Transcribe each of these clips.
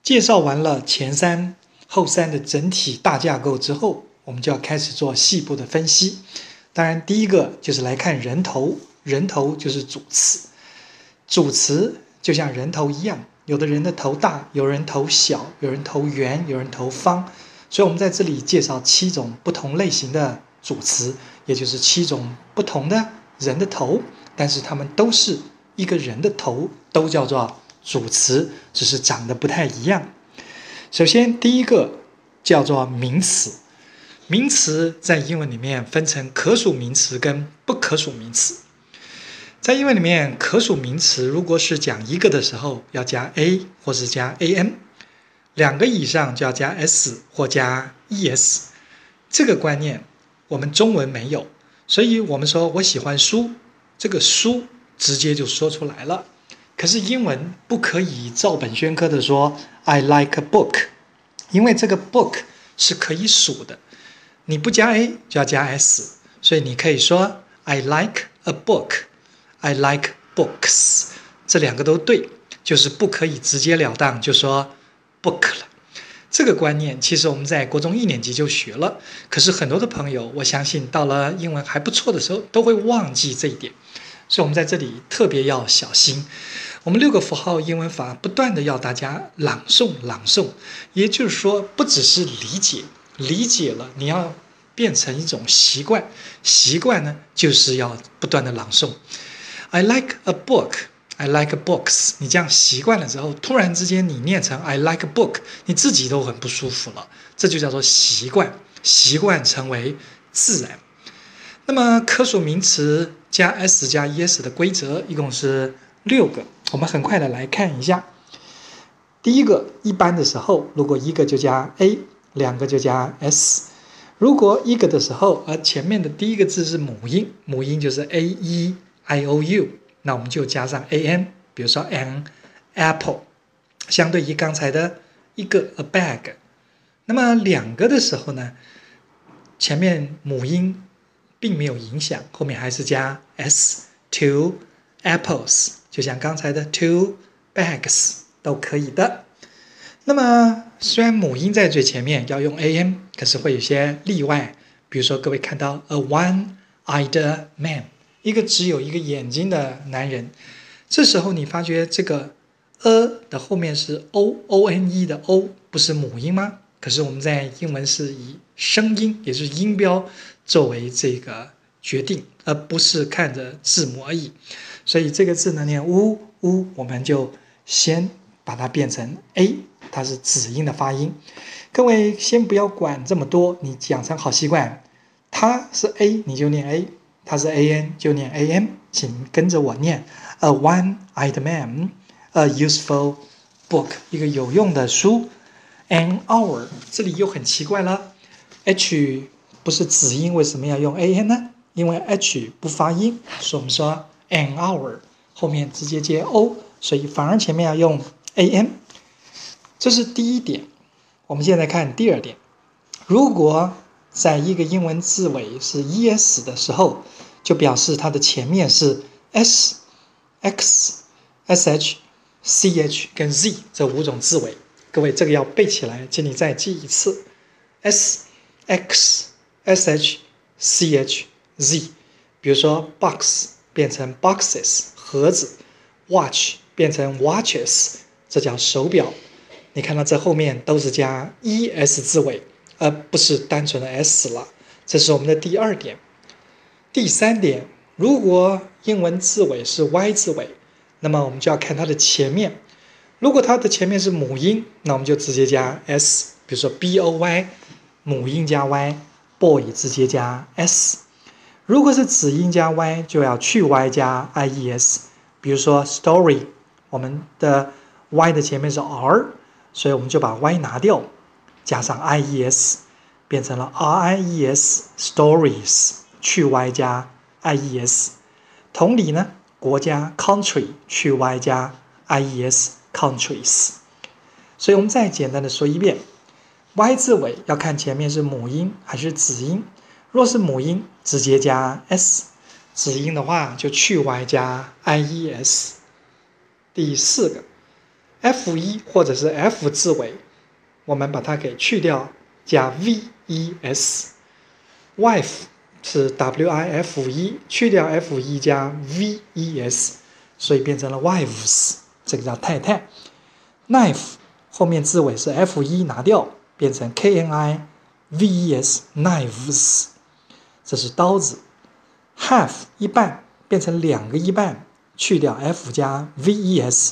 介绍完了前三、后三的整体大架构之后，我们就要开始做细部的分析。当然，第一个就是来看人头，人头就是主词。主词就像人头一样，有的人的头大，有人头小，有人头圆，有人头方。所以我们在这里介绍7种不同类型的主词，也就是7种不同的人的头，但是它们都是一个人的头，都叫做主词，只是长得不太一样。首先，第一个叫做名词。名词在英文里面分成可数名词跟不可数名词。在英文里面，可数名词如果是讲一个的时候，要加 a 或是加 an， 2个以上就要加 s 或加 es。这个观念我们中文没有，所以我们说我喜欢书，这个书直接就说出来了。可是英文不可以照本宣科的说 I like a book， 因为这个 book 是可以数的，你不加 a 就要加 s， 所以你可以说 I like a book， I like books， 这2个都对，就是不可以直截了当就说 book 了。这个观念其实我们在国中1年级就学了，可是很多的朋友，我相信到了英文还不错的时候都会忘记这一点，所以我们在这里特别要小心。我们6个符号英文法不断的要大家朗诵，也就是说不只是理解了，你要变成一种习惯，习惯呢就是要不断的朗诵。I like a book， I like books， 你这样习惯了之后，突然之间你念成 I like a book， 你自己都很不舒服了，这就叫做习惯，习惯成为自然。那么可数名词加 s 加 es 的规则一共是6个，我们很快的来看一下。第一个，一般的时候，如果1个就加 a， 2个就加 s。如果1个的时候，而前面的第一个字是母音，母音就是 a e i o u， 那我们就加上 an， 比如说 an apple， 相对于刚才的1个 a bag。那么2个的时候呢，前面母音并没有影响，后面还是加 s， two apples， 就像刚才的 two bags 都可以的。那么虽然母音在最前面要用 an， 可是会有些例外，比如说各位看到 a one-eyed man， 一个只有一个眼睛的男人，这时候你发觉这个 的后面是 o，one 的 o 不是母音吗？可是我们在英文是以声音，也就是音标作为这个决定，而不是看着字母而已。所以这个字呢念呜，我们就先把它变成 a， 它是子音的发音。各位先不要管这么多，你养成好习惯，它是 a 你就念 a， 它是 an 就念 an， 请跟着我念 a one-eyed man， a useful book， 一个有用的书。An hour， 这里又很奇怪了， h 不是子音，为什么要用 an 呢？因为 h 不发音，所以我们说 an hour 后面直接接 o， 所以反而前面要用 an。 这是第一点。我们现在看第二点，如果在一个英文字尾是 es 的时候，就表示它的前面是 s、x、sh、ch 跟 z 这5种字尾。各位这个要背起来，请你再记一次 s、x、sh、ch、z。 比如说 box 变成 boxes 盒子， watch 变成 watches 这叫手表。你看到这后面都是加 es 字尾，而不是单纯的 s 了。这是我们的第2点。第3点，如果英文字尾是 y 字尾，那么我们就要看它的前面。如果它的前面是母音，那我们就直接加 s， 比如说 boy 母音加 y， boy 直接加 s。 如果是子音加 y， 就要去 y 加 ies， 比如说 story 我们的 y 的前面是 r， 所以我们就把 y 拿掉，加上 ies 变成了 ries stories， 去 y 加 ies。 同理呢，国家 country 去 y 加 ies countries。 所以我们再简单的说一遍， y 字尾要看前面是母音还是子音。若是母音直接加 s， 子音的话就去 y 加 ies。 第4个， f1 或者是 f 字尾，我们把它给去掉，加 ves。wife 是 wif1，去掉 f1 加 ves， 所以变成了 wives， 这个叫太太。knife 后面字尾是 f1 拿掉，变成 knives knives， 这是刀子。half 一半变成两个一半，去掉 f 加 ves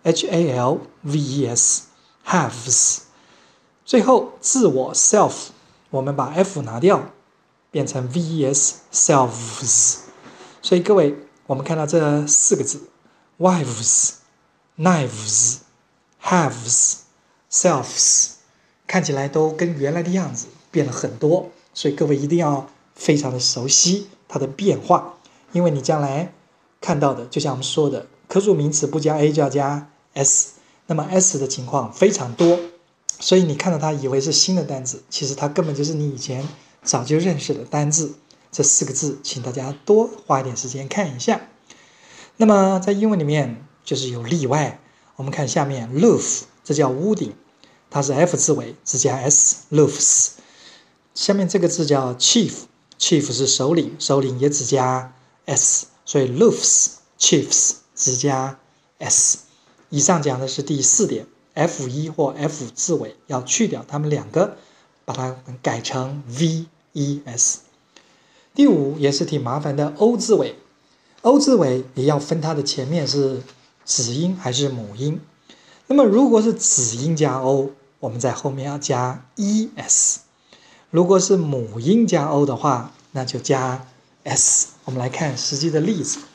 halves halves。最后自我 self， 我们把 f 拿掉，变成 ves selves。所以各位，我们看到这四个字 wives knives halves selves 看起来都跟原来的样子变了很多，所以各位一定要非常的熟悉它的变化，因为你将来看到的就像我们说的，可数名词不加 a 就要加 s， 那么 s 的情况非常多，所以你看到它以为是新的单字，其实它根本就是你以前早就认识的单字。这四个字请大家多花一点时间看一下。那么在英文里面就是有例外，我们看下面 roof， 这叫屋顶，它是 f 字尾只加 s roofs。 下面这个字叫 chief， chief 是首领，首领也只加 s， 所以 roofs chiefs 只加 s。 以上讲的是第4点， f1 或 f 字尾要去掉它们两个，把它改成 ves。 第5也是挺麻烦的 o 字尾， o 字尾也要分它的前面是子音还是母音。那么如果是子音加 o， 我们在后面要加 es， 如果是母音加 o 的话，那就加 s。 我们来看实际的例子。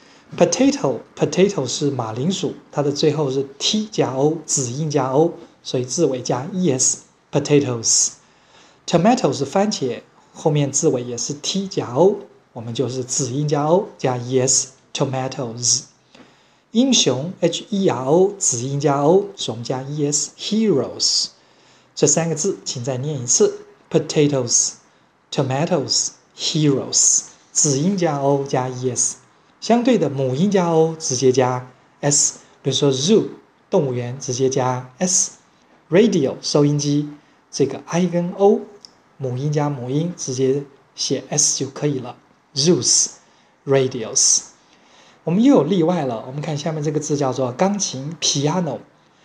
potato 是马铃薯，它的最后是 t 加 o， 子音加 o， 所以字尾加 es potatoes。 tomato 是番茄，后面字尾也是 t 加 o， 我们就是子音加 o 加 es tomatoes。 英雄 hero 子音加 o， 所以我们加 es heroes。 这三个字请再念一次 potatoes tomatoes heroes， 子音加 o 加 es。 相对的母音加 o 直接加 s， 比如说 zoo 动物园直接加 s， radio 收音机，这个 i 跟 o 母音加母音直接写 s 就可以了 zoos radios。 我们又有例外了，我们看下面这个字叫做钢琴 piano，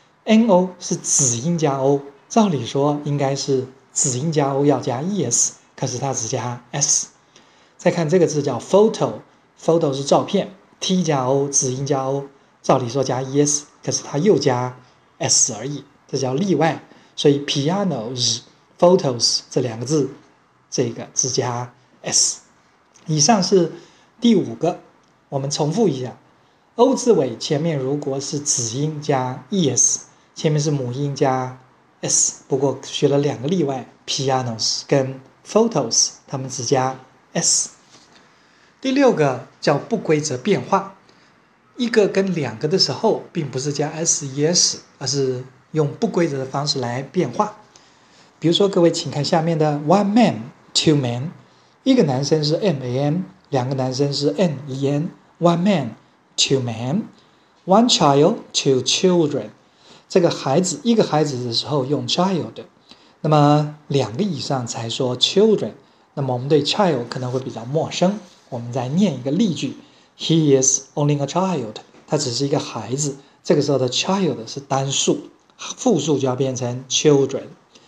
no 是子音加 o， 照理说应该是子音加 o 要加 es， 可是它只加 s。 再看这个字叫 photo 是照片， t 加 o 子音加 o， 照理说加 es， 可是它又加 s 而已，这叫例外。所以 pianos photos 这两个字这个只加 s。 以上是第5个，我们重复一下。 o 字尾前面如果是子音加 es， 前面是母音加 s， 不过学了2个例外， pianos 跟 photos 它们只加 s。 第6个叫不规则变化，一个跟2个的时候并不是加 s-es， 而是用不规则的方式来变化。比如说各位请看下面的 one man two men， 一个男生是 man， 2个男生是 nen， one man two men， one child two children。 这个孩子一个孩子的时候用 child， 那么2个以上才说 children， 那么我们对 child 可能会比较陌生，我们再念一个例句 He is only a child， 他只是一个孩子，这个时候的 child 是单数，复数就要变成 children。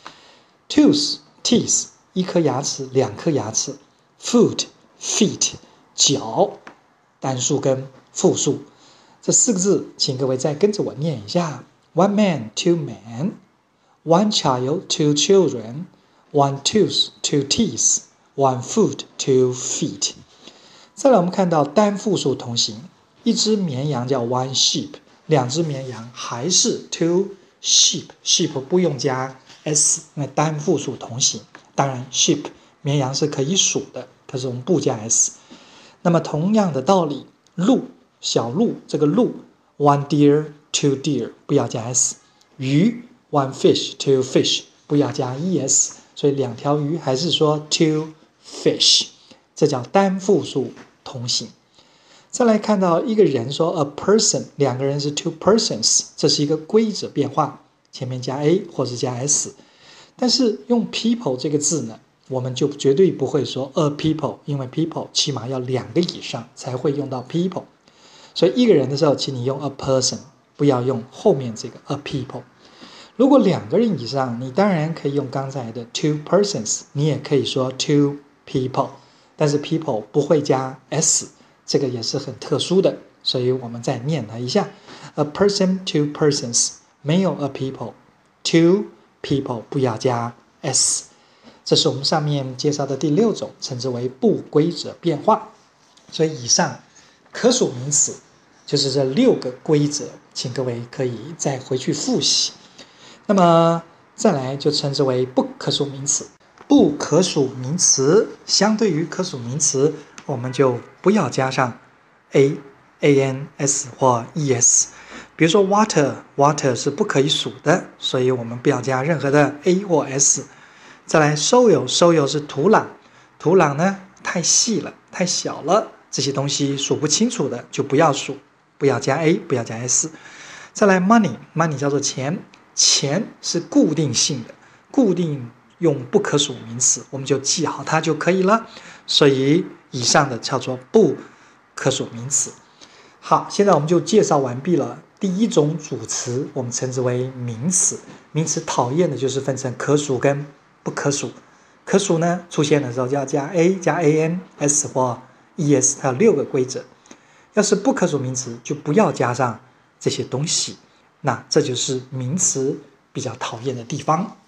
Tooth teeth 一颗牙齿2颗牙齿， Foot feet 脚，单数跟复数。这4个字请各位再跟着我念一下 One man two men， One child two children， One tooth two teeth， One foot two feet。 再来我们看到单复数同形，一只绵羊叫 one sheep， 2只绵羊还是 two sheep， sheep 不用加 s， 因为单复数同形。当然 sheep 绵羊是可以数的，可是我们不加 s。 那么同样的道理，鹿小鹿，这个鹿 one deer two deer 不要加 s， 鱼 one fish two fish 不要加 es， 所以2条鱼还是说 two fish， 这叫单复数同形。 再来看到一个人说 a person， 两个人是 two persons， 这是一个规则变化，前面加 a 或是加 s。但是用 people 这个字呢，我们就绝对不会说 a people， 因为 people 起码要2个以上才会用到 people。所以一个人的时候，请你用 a person， 不要用后面这个 a people。如果2个人以上，你当然可以用刚才的 two persons， 你也可以说 two people， 但是 people 不会加 s， 这个也是很特殊的，所以我们再念它一下 a person two persons， 没有 a people， two people 不要加 s。 这是我们上面介绍的第6种，称之为不规则变化。所以以上可数名词就是这6个规则，请各位可以再回去复习。那么再来就称之为不可数名词。不可数名词相对于可数名词，我们就不要加上 a、an、s 或 es。比如说 water 是不可以数的，所以我们不要加任何的 a 或 s。再来 soil 是土壤呢太细了太小了，这些东西数不清楚的就不要数，不要加 a 不要加 s。再来 money 叫做钱是固定性的，固定用不可数名词，我们就记好它就可以了。所以以上的叫做不可数名词。好，现在我们就介绍完毕了。第1种组词我们称之为名词。名词讨厌的就是分成可数跟不可数。可数呢出现的时候就要加 a 加 an、s 或 es， 它有6个规则。要是不可数名词就不要加上这些东西，那这就是名词比较讨厌的地方。